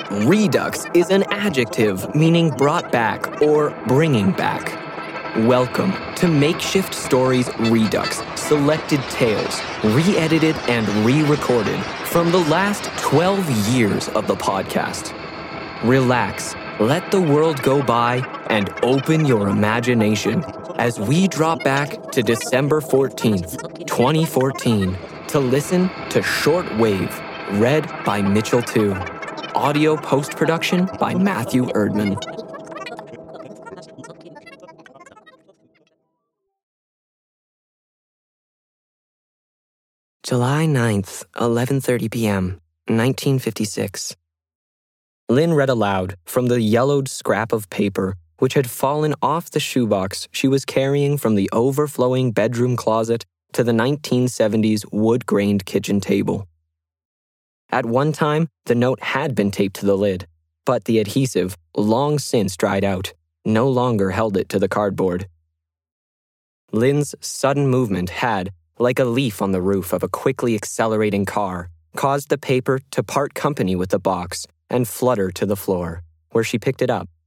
Redux is an adjective meaning brought back or bringing back. Welcome to Makeshift Stories Redux, selected tales, re-edited and re-recorded from the last 12 years of the podcast. Relax, let the world go by, and open your imagination as we drop back to December 14th, 2014, to listen to Shortwave, read by Mitchell 2. Audio post-production by Matthew Erdman. July 9th, 11:30 p.m., 1956. Lynn read aloud from the yellowed scrap of paper which had fallen off the shoebox she was carrying from the overflowing bedroom closet to the 1970s wood-grained kitchen table. At one time, the note had been taped to the lid, but the adhesive, long since dried out, no longer held it to the cardboard. Lynn's sudden movement had, like a leaf on the roof of a quickly accelerating car, caused the paper to part company with the box and flutter to the floor, where she picked it up.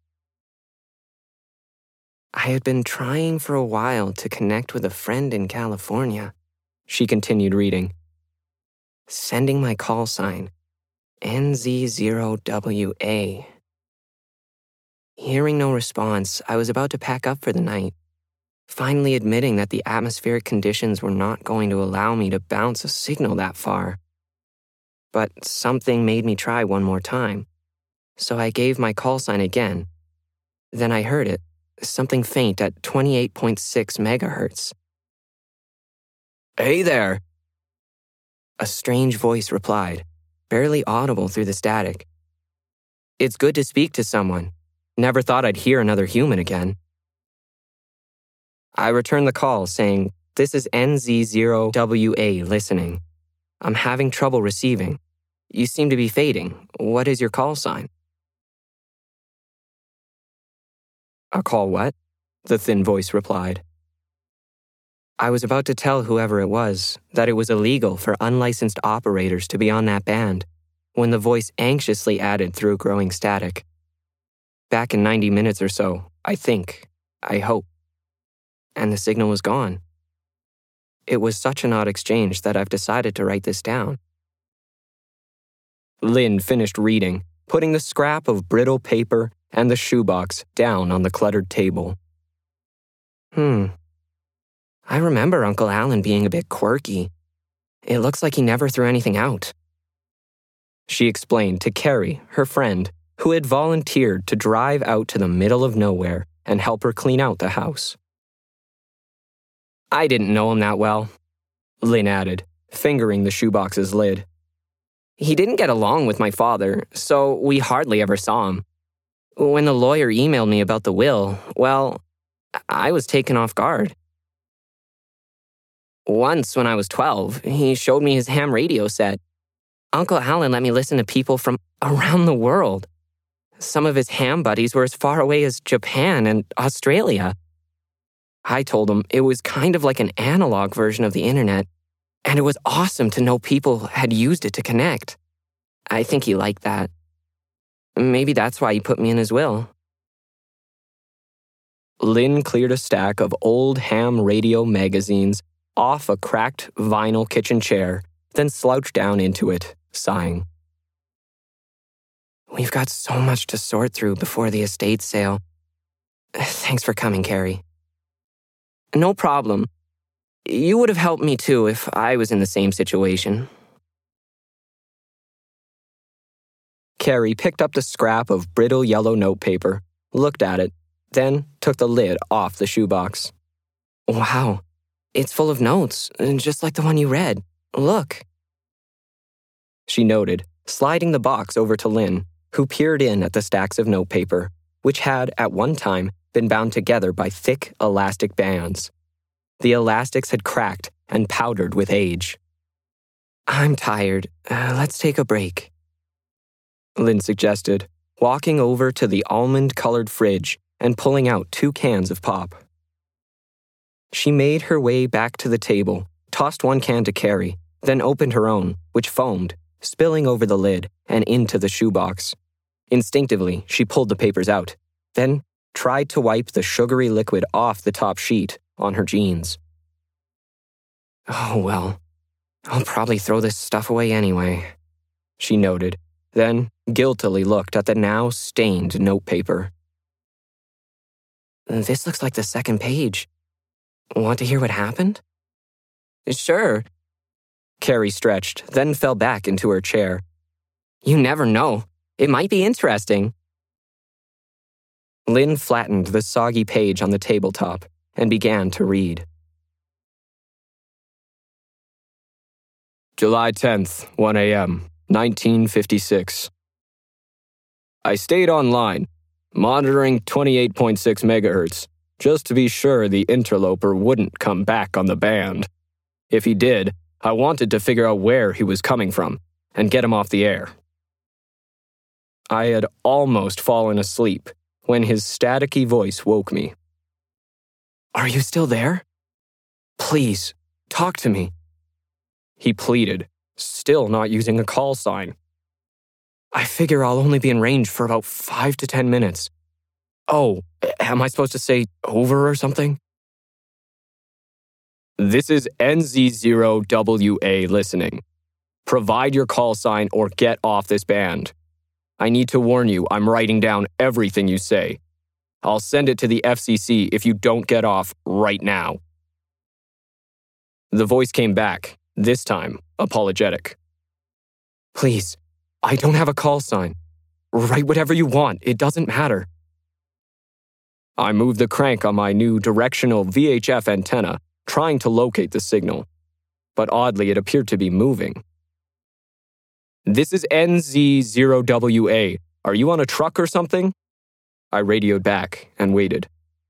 I had been trying for a while to connect with a friend in California, she continued reading. Sending my call sign, NZ0WA. Hearing no response, I was about to pack up for the night, finally admitting that the atmospheric conditions were not going to allow me to bounce a signal that far. But something made me try one more time, so I gave my call sign again. Then I heard it, something faint at 28.6 megahertz. Hey there! A strange voice replied, barely audible through the static. It's good to speak to someone. Never thought I'd hear another human again. I returned the call saying, this is NZ0WA listening. I'm having trouble receiving. You seem to be fading. What is your call sign? A call what? The thin voice replied. I was about to tell whoever it was that it was illegal for unlicensed operators to be on that band, when the voice anxiously added through growing static. Back in 90 minutes or so, I hope. And the signal was gone. It was such an odd exchange that I've decided to write this down. Lynn finished reading, putting the scrap of brittle paper and the shoebox down on the cluttered table. I remember Uncle Alan being a bit quirky. It looks like he never threw anything out. She explained to Carrie, her friend, who had volunteered to drive out to the middle of nowhere and help her clean out the house. I didn't know him that well, Lynn added, fingering the shoebox's lid. He didn't get along with my father, so we hardly ever saw him. When the lawyer emailed me about the will, well, I was taken off guard. Once, when I was 12, he showed me his ham radio set. Uncle Alan let me listen to people from around the world. Some of his ham buddies were as far away as Japan and Australia. I told him it was kind of like an analog version of the internet, and it was awesome to know people had used it to connect. I think he liked that. Maybe that's why he put me in his will. Lynn cleared a stack of old ham radio magazines off a cracked vinyl kitchen chair, then slouched down into it, sighing. We've got so much to sort through before the estate sale. Thanks for coming, Carrie. No problem. You would have helped me too if I was in the same situation. Carrie picked up the scrap of brittle yellow notepaper, looked at it, then took the lid off the shoebox. Wow, it's full of notes, just like the one you read. Look. She noted, sliding the box over to Lynn, who peered in at the stacks of notepaper, which had, at one time, been bound together by thick elastic bands. The elastics had cracked and powdered with age. I'm tired. Let's take a break, Lynn suggested, walking over to the almond-colored fridge and pulling out 2 cans of pop. She made her way back to the table, tossed one can to Carrie, then opened her own, which foamed, spilling over the lid and into the shoebox. Instinctively, she pulled the papers out, then tried to wipe the sugary liquid off the top sheet on her jeans. Oh, well, I'll probably throw this stuff away anyway, she noted, then guiltily looked at the now stained notepaper. This looks like the second page. Want to hear what happened? Sure. Carrie stretched, then fell back into her chair. You never know. It might be interesting. Lynn flattened the soggy page on the tabletop and began to read. July 10th, 1 a.m., 1956. I stayed online, monitoring 28.6 megahertz, just to be sure the interloper wouldn't come back on the band. If he did, I wanted to figure out where he was coming from and get him off the air. I had almost fallen asleep when his staticky voice woke me. Are you still there? Please, talk to me. He pleaded, still not using a call sign. I figure I'll only be in range for about 5 to 10 minutes. Oh, am I supposed to say over or something? This is NZ0WA listening. Provide your call sign or get off this band. I need to warn you, I'm writing down everything you say. I'll send it to the FCC if you don't get off right now. The voice came back, this time apologetic. Please, I don't have a call sign. Write whatever you want, it doesn't matter. I moved the crank on my new directional VHF antenna, trying to locate the signal. But oddly, it appeared to be moving. This is NZ0WA. Are you on a truck or something? I radioed back and waited.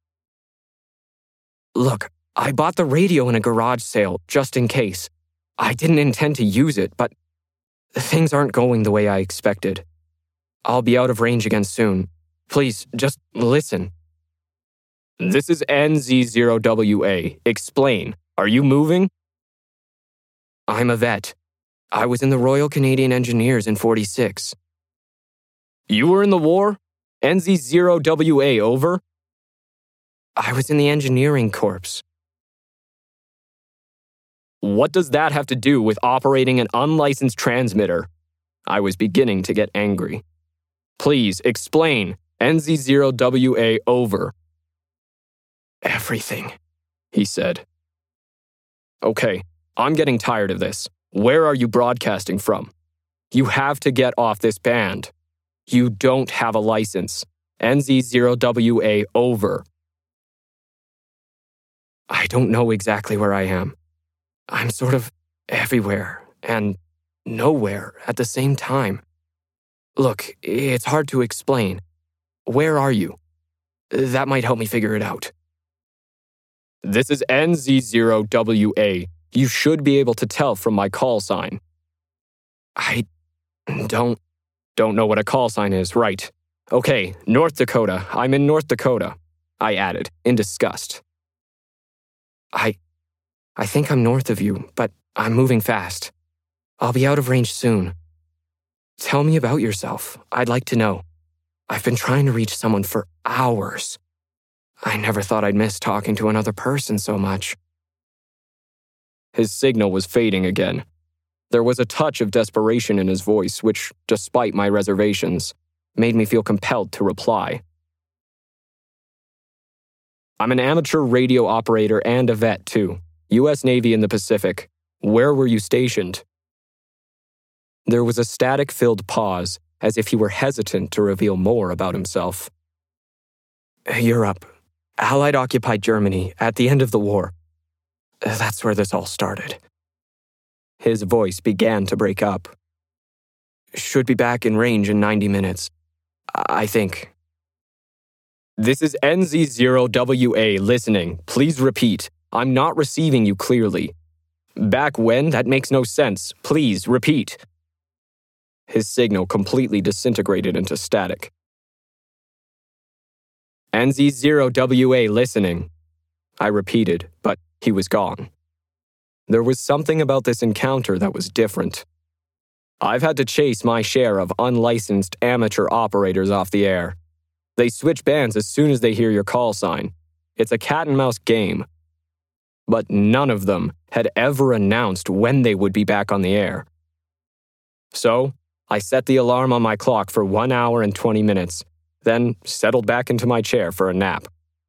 Look, I bought the radio in a garage sale, just in case. I didn't intend to use it, but things aren't going the way I expected. I'll be out of range again soon. Please, just listen. This is NZ0WA. Explain. Are you moving? I'm a vet. I was in the Royal Canadian Engineers in '46. You were in the war? NZ0WA, over? I was in the engineering corps. What does that have to do with operating an unlicensed transmitter? I was beginning to get angry. Please, explain. NZ0WA, over. Everything, he said. Okay, I'm getting tired of this. Where are you broadcasting from? You have to get off this band. You don't have a license. NZ0WA, over. I don't know exactly where I am. I'm sort of everywhere and nowhere at the same time. Look, it's hard to explain. Where are you? That might help me figure it out. This is NZ0WA. You should be able to tell from my call sign. I don't know what a call sign is, right? Okay, North Dakota. I'm in North Dakota, I added, in disgust. I think I'm north of you, but I'm moving fast. I'll be out of range soon. Tell me about yourself. I'd like to know. I've been trying to reach someone for hours. I never thought I'd miss talking to another person so much. His signal was fading again. There was a touch of desperation in his voice, which, despite my reservations, made me feel compelled to reply. I'm an amateur radio operator and a vet, too. U.S. Navy in the Pacific. Where were you stationed? There was a static-filled pause, as if he were hesitant to reveal more about himself. Europe. Allied-occupied Germany at the end of the war. That's where this all started. His voice began to break up. Should be back in range in 90 minutes. I think. This is NZ0WA listening. Please repeat. I'm not receiving you clearly. Back when? That makes no sense. Please repeat. His signal completely disintegrated into static. NZ0WA listening. I repeated, but he was gone. There was something about this encounter that was different. I've had to chase my share of unlicensed amateur operators off the air. They switch bands as soon as they hear your call sign. It's a cat-and-mouse game. But none of them had ever announced when they would be back on the air. So, I set the alarm on my clock for 1 hour and 20 minutes, then settled back into my chair for a nap.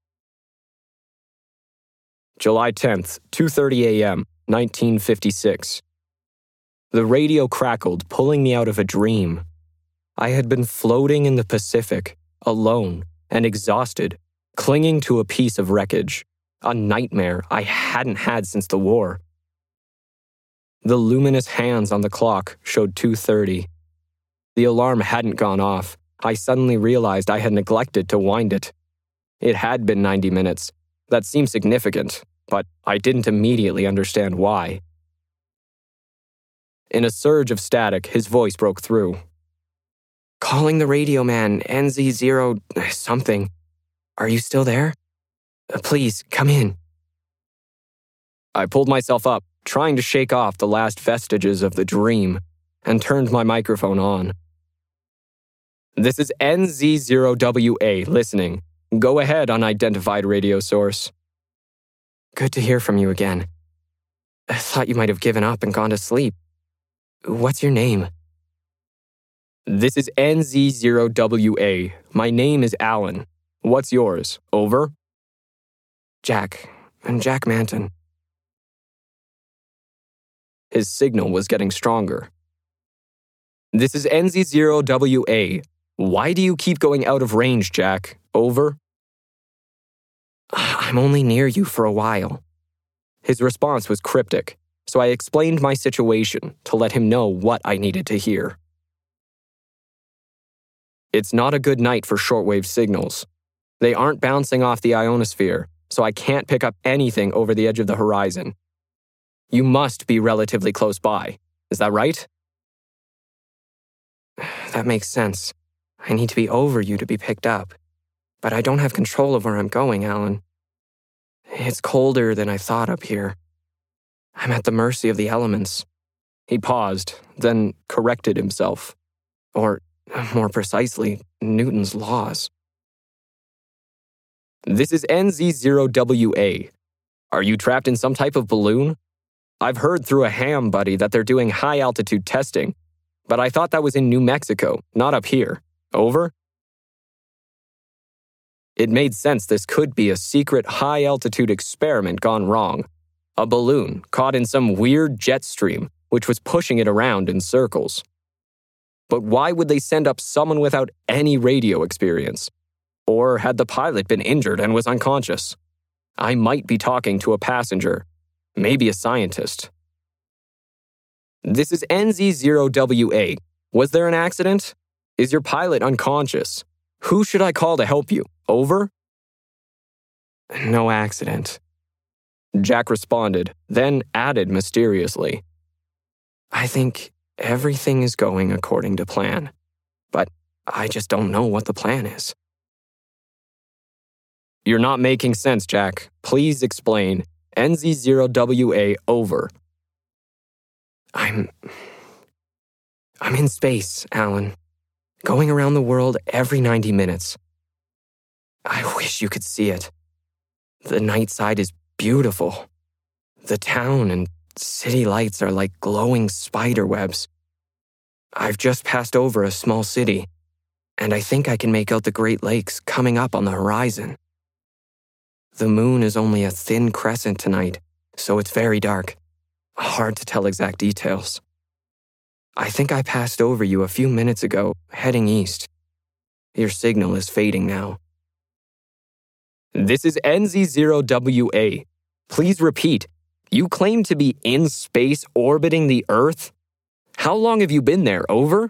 July 10th, 2:30 a.m., 1956. The radio crackled, pulling me out of a dream. I had been floating in the Pacific, alone and exhausted, clinging to a piece of wreckage, a nightmare I hadn't had since the war. The luminous hands on the clock showed 2:30. The alarm hadn't gone off. I suddenly realized I had neglected to wind it. It had been 90 minutes. That seemed significant, but I didn't immediately understand why. In a surge of static, his voice broke through. "Calling the radio man, NZ0 something. Are you still there? Please, come in." I pulled myself up, trying to shake off the last vestiges of the dream, and turned my microphone on. "This is NZ0WA listening. Go ahead, unidentified radio source." "Good to hear from you again. I thought you might have given up and gone to sleep. What's your name?" "This is NZ0WA. My name is Alan. What's yours? Over?" "Jack. And Jack Manton." His signal was getting stronger. "This is NZ0WA. Why do you keep going out of range, Jack? Over?" "I'm only near you for a while." His response was cryptic, so I explained my situation to let him know what I needed to hear. "It's not a good night for shortwave signals. They aren't bouncing off the ionosphere, so I can't pick up anything over the edge of the horizon. You must be relatively close by. Is that right?" "That makes sense. I need to be over you to be picked up. But I don't have control of where I'm going, Alan. It's colder than I thought up here. I'm at the mercy of the elements." He paused, then corrected himself. Or, more precisely, Newton's laws. "This is NZ0WA. Are you trapped in some type of balloon? I've heard through a ham buddy that they're doing high-altitude testing, but I thought that was in New Mexico, not up here. Over?" It made sense this could be a secret high-altitude experiment gone wrong. A balloon caught in some weird jet stream, which was pushing it around in circles. But why would they send up someone without any radio experience? Or had the pilot been injured and was unconscious? I might be talking to a passenger, maybe a scientist. "This is NZ0WA. Was there an accident? Is your pilot unconscious? Who should I call to help you? Over?" "No accident," Jack responded, then added mysteriously. "I think everything is going according to plan, but I just don't know what the plan is." "You're not making sense, Jack. Please explain. NZ0WA, over." I'm in space, Alan. Going around the world every 90 minutes. I wish you could see it. The night side is beautiful. The town and city lights are like glowing spider webs. I've just passed over a small city, and I think I can make out the Great Lakes coming up on the horizon. The moon is only a thin crescent tonight, so it's very dark. Hard to tell exact details. I think I passed over you a few minutes ago, heading east. Your signal is fading now. This is NZ0WA. Please repeat. You claim to be in space orbiting the Earth? How long have you been there, over?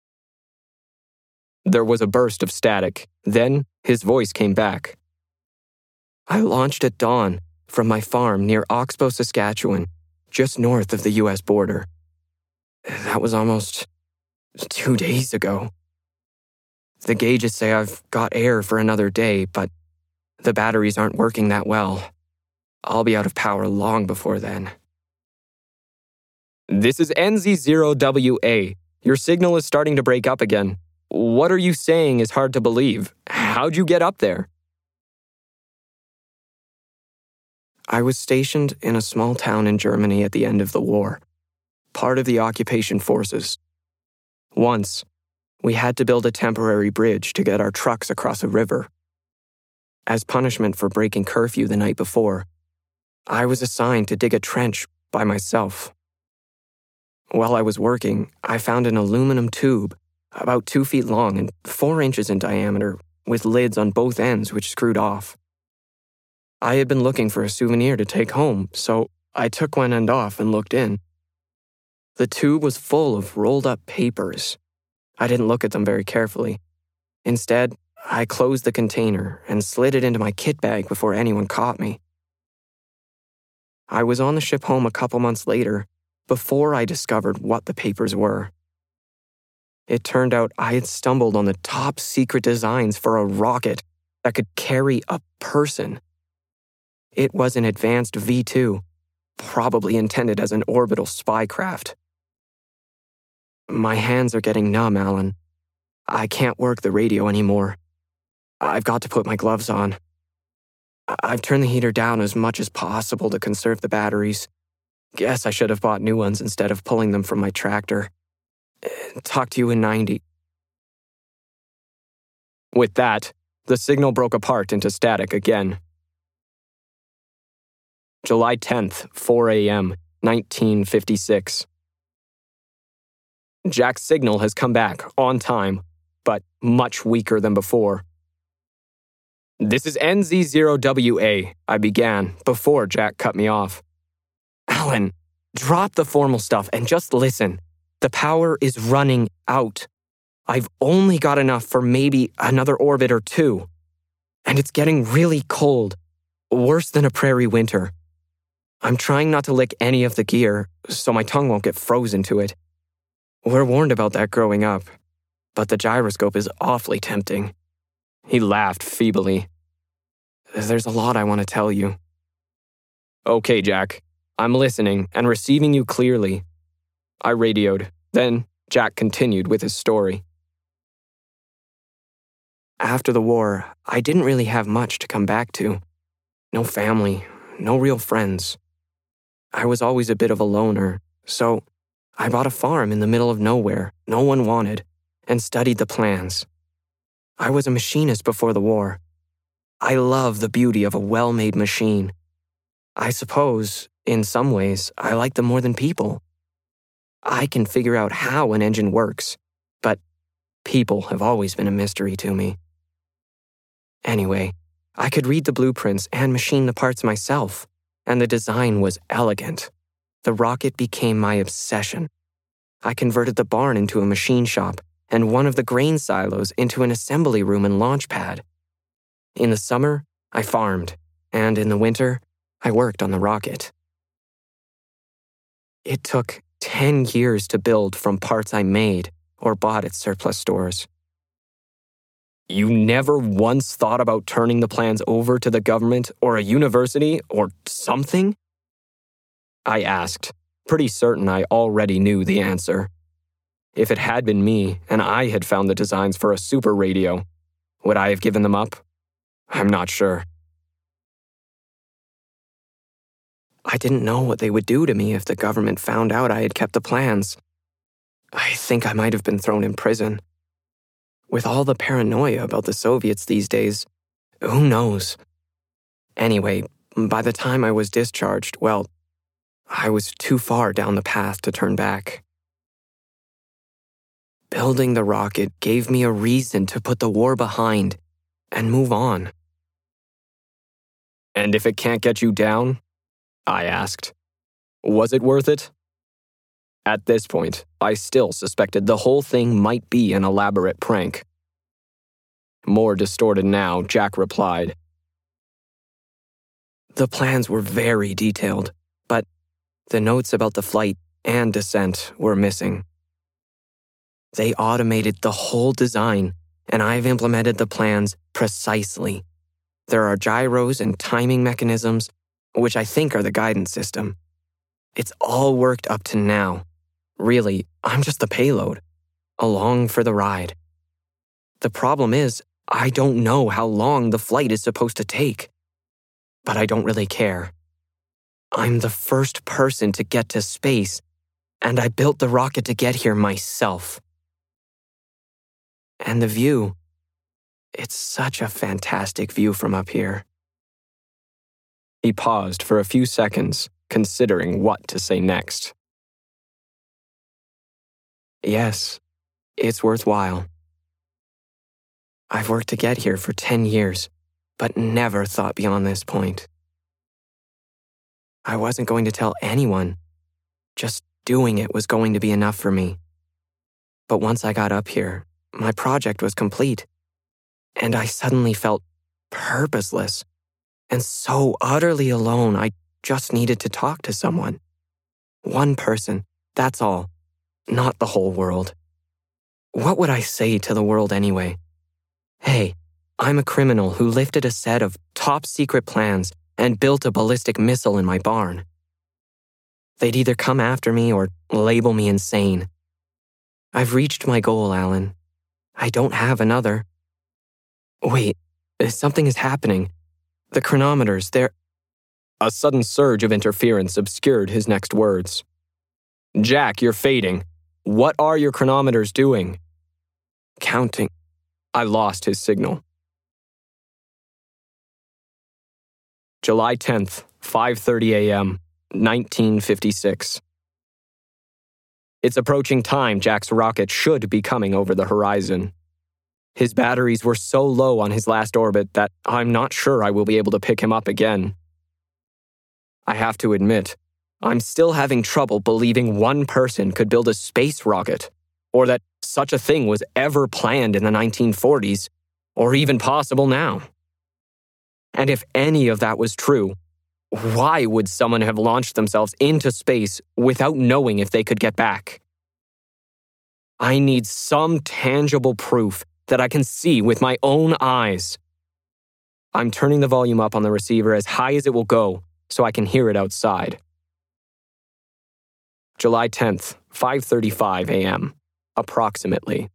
There was a burst of static. Then his voice came back. I launched at dawn from my farm near Oxbow, Saskatchewan, just north of the U.S. border. That was almost 2 days ago. The gauges say I've got air for another day, but the batteries aren't working that well. I'll be out of power long before then. This is NZ0WA. Your signal is starting to break up again. What are you saying is hard to believe. How'd you get up there? I was stationed in a small town in Germany at the end of the war, part of the occupation forces. Once, we had to build a temporary bridge to get our trucks across a river. As punishment for breaking curfew the night before, I was assigned to dig a trench by myself. While I was working, I found an aluminum tube, about 2 feet long and 4 inches in diameter, with lids on both ends which screwed off. I had been looking for a souvenir to take home, so I took one end off and looked in. The tube was full of rolled-up papers. I didn't look at them very carefully. Instead, I closed the container and slid it into my kit bag before anyone caught me. I was on the ship home a couple months later, before I discovered what the papers were. It turned out I had stumbled on the top secret designs for a rocket that could carry a person. It was an advanced V2, probably intended as an orbital spy craft. My hands are getting numb, Alan. I can't work the radio anymore. I've got to put my gloves on. I've turned the heater down as much as possible to conserve the batteries. Guess I should have bought new ones instead of pulling them from my tractor. Talk to you in 90. With that, the signal broke apart into static again. July 10th, 4 a.m., 1956. Jack's signal has come back on time, but much weaker than before. This is NZ0WA, I began, before Jack cut me off. Alan, drop the formal stuff and just listen. The power is running out. I've only got enough for maybe another orbit or two. And it's getting really cold, worse than a prairie winter. I'm trying not to lick any of the gear, so my tongue won't get frozen to it. We're warned about that growing up, but the gyroscope is awfully tempting. He laughed feebly. There's a lot I want to tell you. Okay, Jack. I'm listening and receiving you clearly. I radioed. Then Jack continued with his story. After the war, I didn't really have much to come back to. No family, no real friends. I was always a bit of a loner, so I bought a farm in the middle of nowhere no one wanted and studied the plans. I was a machinist before the war. I love the beauty of a well-made machine. I suppose, in some ways, I like them more than people. I can figure out how an engine works, but people have always been a mystery to me. Anyway, I could read the blueprints and machine the parts myself, and the design was elegant. The rocket became my obsession. I converted the barn into a machine shop and one of the grain silos into an assembly room and launch pad. In the summer, I farmed, and in the winter, I worked on the rocket. It took 10 years to build from parts I made or bought at surplus stores. You never once thought about turning the plans over to the government or a university or something? I asked, pretty certain I already knew the answer. If it had been me and I had found the designs for a super radio, would I have given them up? I'm not sure. I didn't know what they would do to me if the government found out I had kept the plans. I think I might have been thrown in prison. With all the paranoia about the Soviets these days, who knows? Anyway, by the time I was discharged, well, I was too far down the path to turn back. Building the rocket gave me a reason to put the war behind and move on. And if it can't get you down? I asked. Was it worth it? At this point, I still suspected the whole thing might be an elaborate prank. More distorted now, Jack replied. The plans were very detailed, but the notes about the flight and descent were missing. They automated the whole design, and I've implemented the plans precisely. There are gyros and timing mechanisms, which I think are the guidance system. It's all worked up to now. Really, I'm just the payload. along for the ride. The problem is, I don't know how long the flight is supposed to take. But I don't really care. I'm the first person to get to space, and I built the rocket to get here myself. And the view, it's such a fantastic view from up here. He paused for a few seconds, considering what to say next. Yes, it's worthwhile. I've worked to get here for 10 years, but never thought beyond this point. I wasn't going to tell anyone. Just doing it was going to be enough for me. But once I got up here, my project was complete, and I suddenly felt purposeless and so utterly alone. I just needed to talk to someone. One person, that's all, not the whole world. What would I say to the world anyway? Hey, I'm a criminal who lifted a set of top-secret plans and built a ballistic missile in my barn. They'd either come after me or label me insane. I've reached my goal, Alan. I don't have another. Wait, something is happening. The chronometers, they're... A sudden surge of interference obscured his next words. Jack, you're fading. What are your chronometers doing? Counting. I lost his signal. July 10th, 5:30 a.m., 1956. It's approaching time Jack's rocket should be coming over the horizon. His batteries were so low on his last orbit that I'm not sure I will be able to pick him up again. I have to admit, I'm still having trouble believing one person could build a space rocket, or that such a thing was ever planned in the 1940s, or even possible now. And if any of that was true, why would someone have launched themselves into space without knowing if they could get back? I need some tangible proof that I can see with my own eyes. I'm turning the volume up on the receiver as high as it will go so I can hear it outside. July 10th, 5:35 a.m., approximately.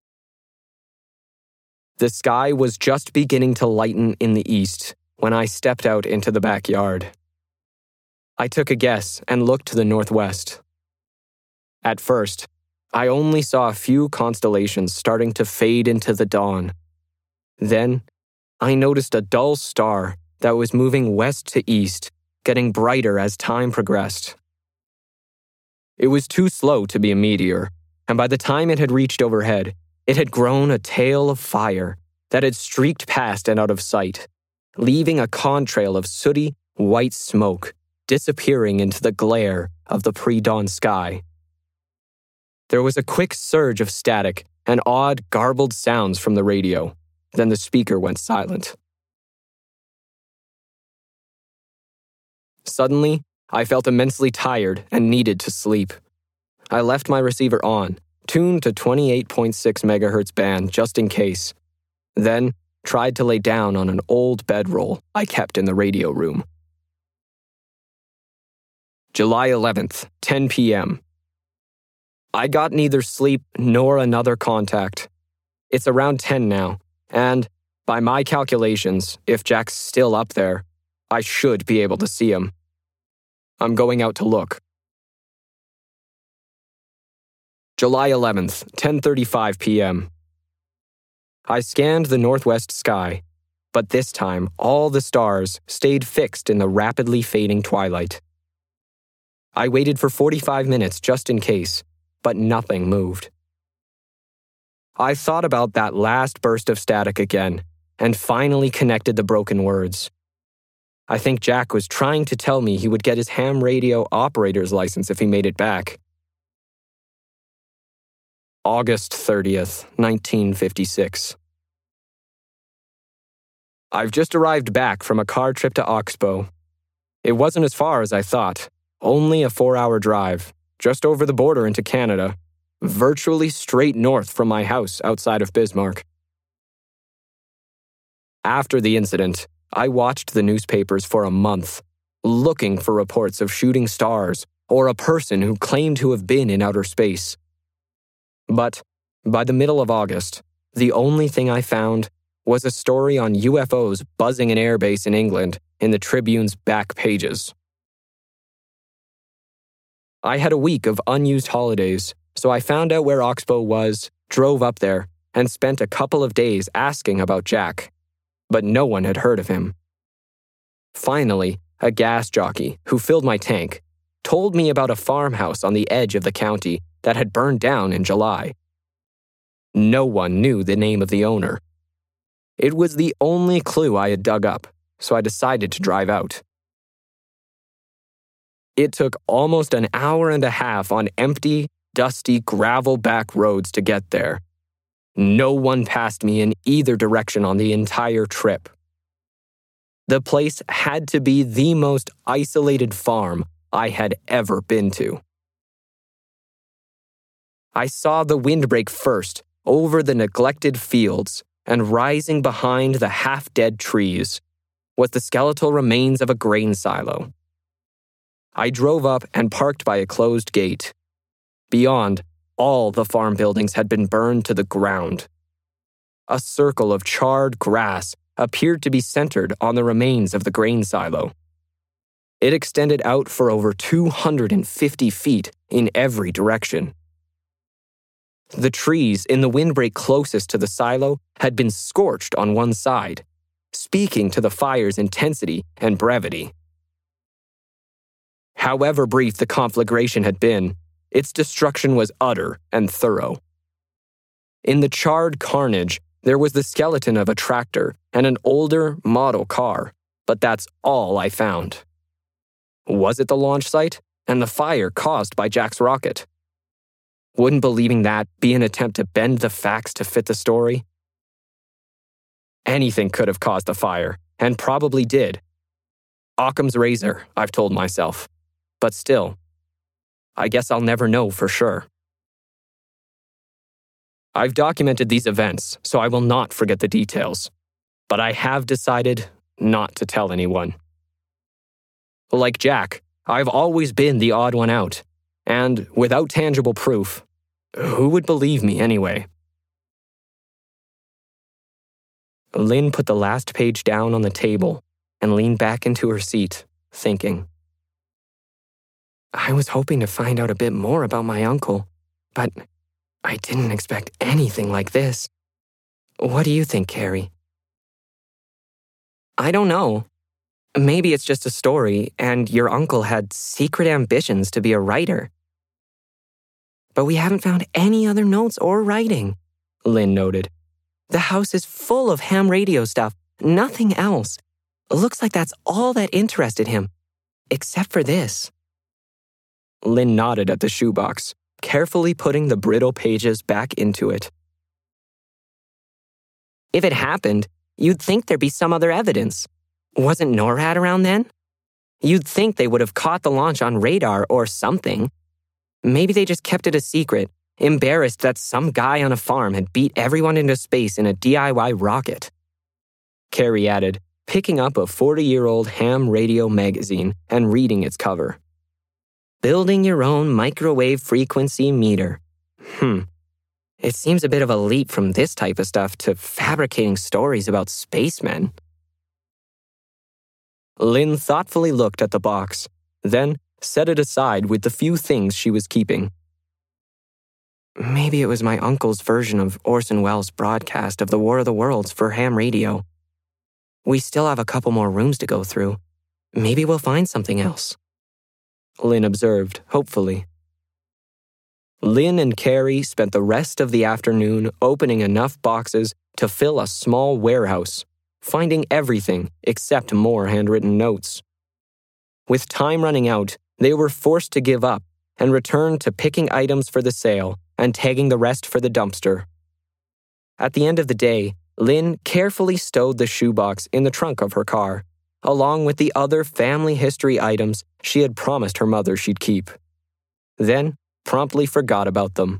The sky was just beginning to lighten in the east when I stepped out into the backyard. I took a guess and looked to the northwest. At first, I only saw a few constellations starting to fade into the dawn. Then, I noticed a dull star that was moving west to east, getting brighter as time progressed. It was too slow to be a meteor, and by the time it had reached overhead, it had grown a tail of fire that had streaked past and out of sight, leaving a contrail of sooty, white smoke disappearing into the glare of the pre-dawn sky. There was a quick surge of static and odd, garbled sounds from the radio. Then the speaker went silent. Suddenly, I felt immensely tired and needed to sleep. I left my receiver on, tuned to 28.6 MHz band just in case. Then, tried to lay down on an old bedroll I kept in the radio room. July 11th, 10 p.m. I got neither sleep nor another contact. It's around 10 now, and, by my calculations, if Jack's still up there, I should be able to see him. I'm going out to look. July 11th, 10:35 p.m. I scanned the northwest sky, but this time all the stars stayed fixed in the rapidly fading twilight. I waited for 45 minutes just in case, but nothing moved. I thought about that last burst of static again, and finally connected the broken words. I think Jack was trying to tell me he would get his ham radio operator's license if he made it back. August 30th, 1956. I've just arrived back from a car trip to Oxbow. It wasn't as far as I thought, only a 4-hour drive, just over the border into Canada, virtually straight north from my house outside of Bismarck. After the incident, I watched the newspapers for a month, looking for reports of shooting stars or a person who claimed to have been in outer space. But By the middle of August, the only thing I found was a story on UFOs buzzing an airbase in England in the Tribune's back pages. I had a week of unused holidays, so I found out where Oxbow was, drove up there, and spent a couple of days asking about Jack. But no one had heard of him. Finally, a gas jockey who filled my tank told me about a farmhouse on the edge of the county that had burned down in July. No one knew the name of the owner. It was the only clue I had dug up, so I decided to drive out. It took almost an hour and a half on empty, dusty gravel back roads to get there. No one passed me in either direction on the entire trip. The place had to be the most isolated farm I had ever been to. I saw the windbreak first over the neglected fields, and rising behind the half-dead trees was the skeletal remains of a grain silo. I drove up and parked by a closed gate. Beyond, all the farm buildings had been burned to the ground. A circle of charred grass appeared to be centered on the remains of the grain silo. It extended out for over 250 feet in every direction. The trees in the windbreak closest to the silo had been scorched on one side, speaking to the fire's intensity and brevity. However brief the conflagration had been, its destruction was utter and thorough. In the charred carnage, there was the skeleton of a tractor and an older model car, but that's all I found. Was it the launch site and the fire caused by Jack's rocket? Wouldn't believing that be an attempt to bend the facts to fit the story? Anything could have caused the fire, and probably did. Occam's razor, I've told myself. But still, I guess I'll never know for sure. I've documented these events, so I will not forget the details. But I have decided not to tell anyone. Like Jack, I've always been the odd one out. And without tangible proof, who would believe me anyway? Lynn put the last page down on the table and leaned back into her seat, thinking. I was hoping to find out a bit more about my uncle, but I didn't expect anything like this. What do you think, Carrie? I don't know. Maybe it's just a story, and your uncle had secret ambitions to be a writer. But we haven't found any other notes or writing, Lynn noted. The house is full of ham radio stuff, nothing else. Looks like that's all that interested him, except for this. Lynn nodded at the shoebox, carefully putting the brittle pages back into it. If it happened, you'd think there'd be some other evidence. Wasn't NORAD around then? You'd think they would have caught the launch on radar or something. Maybe they just kept it a secret, embarrassed that some guy on a farm had beat everyone into space in a DIY rocket. Carrie added, picking up a 40-year-old ham radio magazine and reading its cover. Building your own microwave frequency meter. It seems a bit of a leap from this type of stuff to fabricating stories about spacemen. Lynn thoughtfully looked at the box, then set it aside with the few things she was keeping. Maybe it was my uncle's version of Orson Welles' broadcast of the War of the Worlds for ham radio. We still have a couple more rooms to go through. Maybe we'll find something else. Lynn observed, hopefully. Lynn and Carrie spent the rest of the afternoon opening enough boxes to fill a small warehouse, finding everything except more handwritten notes. With time running out, they were forced to give up and return to picking items for the sale and tagging the rest for the dumpster. At the end of the day, Lynn carefully stowed the shoebox in the trunk of her car, along with the other family history items she had promised her mother she'd keep. Then, promptly forgot about them.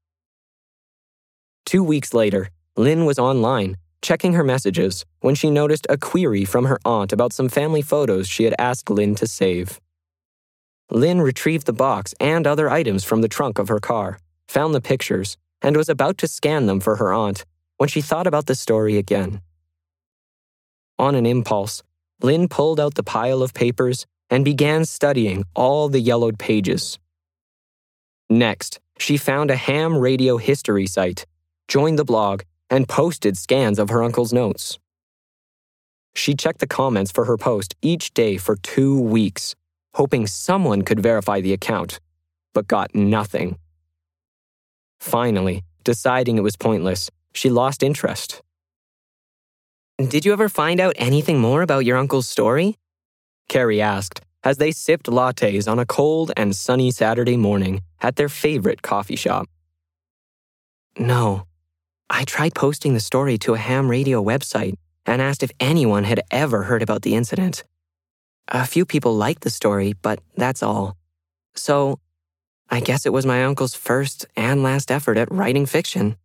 2 weeks later, Lynn was online, checking her messages, when she noticed a query from her aunt about some family photos she had asked Lynn to save. Lynn retrieved the box and other items from the trunk of her car, found the pictures, and was about to scan them for her aunt when she thought about the story again. On an impulse, Lynn pulled out the pile of papers and began studying all the yellowed pages. Next, she found a ham radio history site, joined the blog, and posted scans of her uncle's notes. She checked the comments for her post each day for 2 weeks, hoping someone could verify the account, but got nothing. Finally, deciding it was pointless, she lost interest. "Did you ever find out anything more about your uncle's story?" Carrie asked as they sipped lattes on a cold and sunny Saturday morning at their favorite coffee shop. "No. I tried posting the story to a ham radio website and asked if anyone had ever heard about the incident. A few people liked the story, but that's all. So, I guess it was my uncle's first and last effort at writing fiction."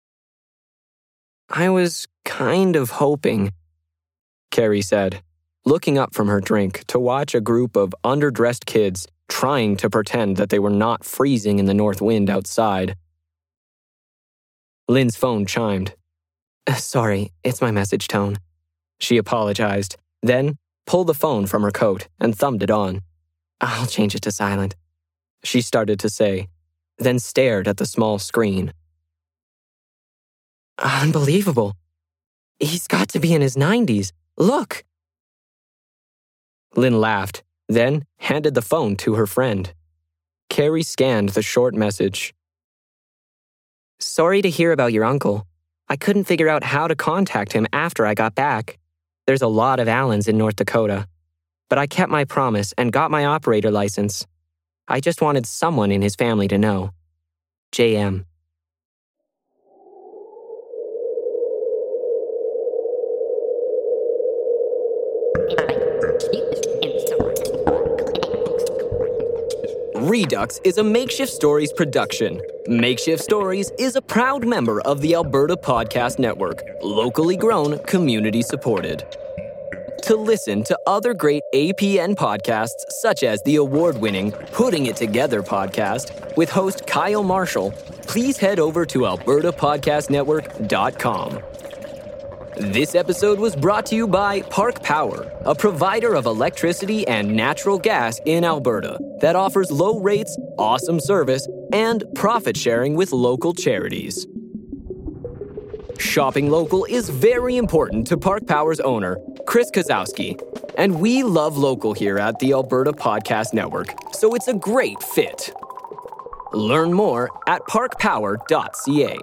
"I was kind of hoping," Carrie said, looking up from her drink to watch a group of underdressed kids trying to pretend that they were not freezing in the north wind outside. Lynn's phone chimed. "Sorry, it's my message tone," she apologized, then pulled the phone from her coat and thumbed it on. "I'll change it to silent," she started to say, then stared at the small screen. "Unbelievable. He's got to be in his 90s. Look." Lynn laughed, then handed the phone to her friend. Carrie scanned the short message. "Sorry to hear about your uncle. I couldn't figure out how to contact him after I got back. There's a lot of Allens in North Dakota. But I kept my promise and got my operator license. I just wanted someone in his family to know. JM." Redux is a Makeshift Stories production. Makeshift Stories is a proud member of the Alberta Podcast Network, locally grown, community supported. To listen to other great APN podcasts, such as the award-winning Putting It Together podcast with host Kyle Marshall, please head over to albertapodcastnetwork.com. This episode was brought to you by Park Power, a provider of electricity and natural gas in Alberta that offers low rates, awesome service, and profit sharing with local charities. Shopping local is very important to Park Power's owner, Chris Kozowski, and we love local here at the Alberta Podcast Network, so it's a great fit. Learn more at parkpower.ca.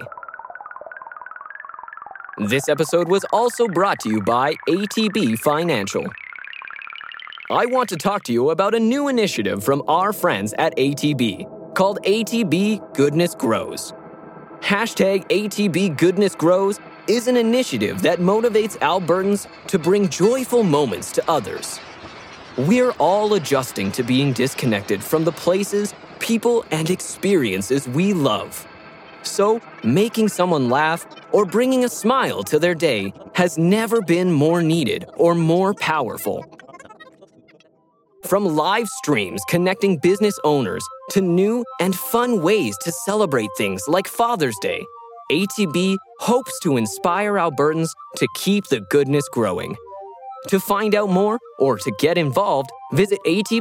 This episode was also brought to you by ATB Financial. I want to talk to you about a new initiative from our friends at ATB called ATB Goodness Grows. Hashtag ATB Goodness Grows is an initiative that motivates Albertans to bring joyful moments to others. We're all adjusting to being disconnected from the places, people, and experiences we love. So, making someone laugh or bringing a smile to their day has never been more needed or more powerful. From live streams connecting business owners to new and fun ways to celebrate things like Father's Day, ATB hopes to inspire Albertans to keep the goodness growing. To find out more or to get involved, visit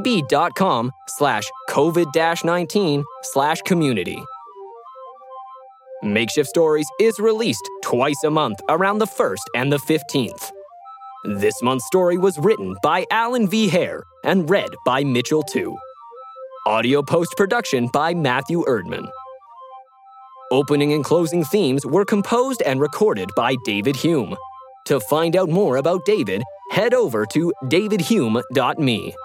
atb.com/COVID-19/community. Makeshift Stories is released twice a month around the 1st and the 15th. This month's story was written by Alan V. Hare and read by Mitchell II. Audio post-production by Matthew Erdman. Opening and closing themes were composed and recorded by David Hume. To find out more about David, head over to davidhume.me.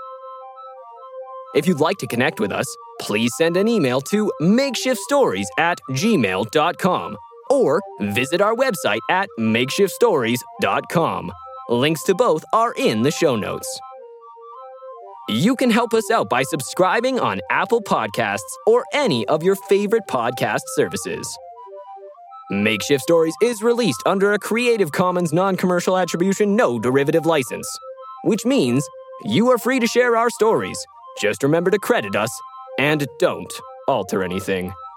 If you'd like to connect with us, please send an email to makeshiftstories@gmail.com or visit our website at makeshiftstories.com. Links to both are in the show notes. You can help us out by subscribing on Apple Podcasts or any of your favorite podcast services. Makeshift Stories is released under a Creative Commons non-commercial attribution no derivative license, which means you are free to share our stories. Just remember to credit us and don't alter anything.